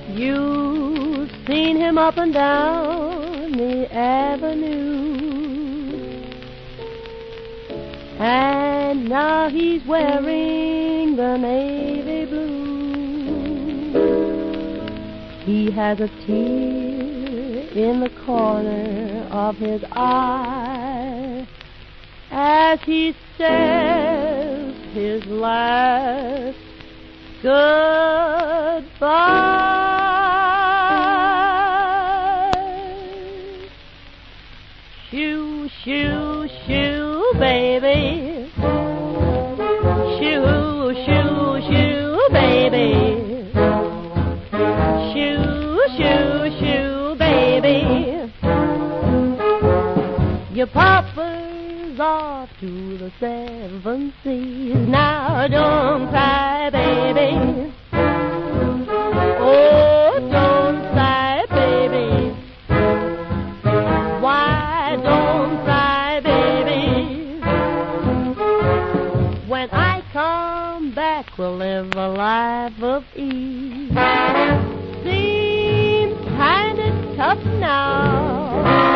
You've seen him up and down the avenue, and now he's wearing the navy blue. He has a tear in the corner of his eye as he says his last goodbye. Shoo, shoo, shoo, baby. Shoo, shoo, shoo, baby. Shoo, shoo, shoo, baby. Your papa's off to the 7 seas. Now don't cry, baby. Oh, don't cry, baby. Why don't cry, baby? When I come back, we'll live a life of ease. Seems kinda tough now,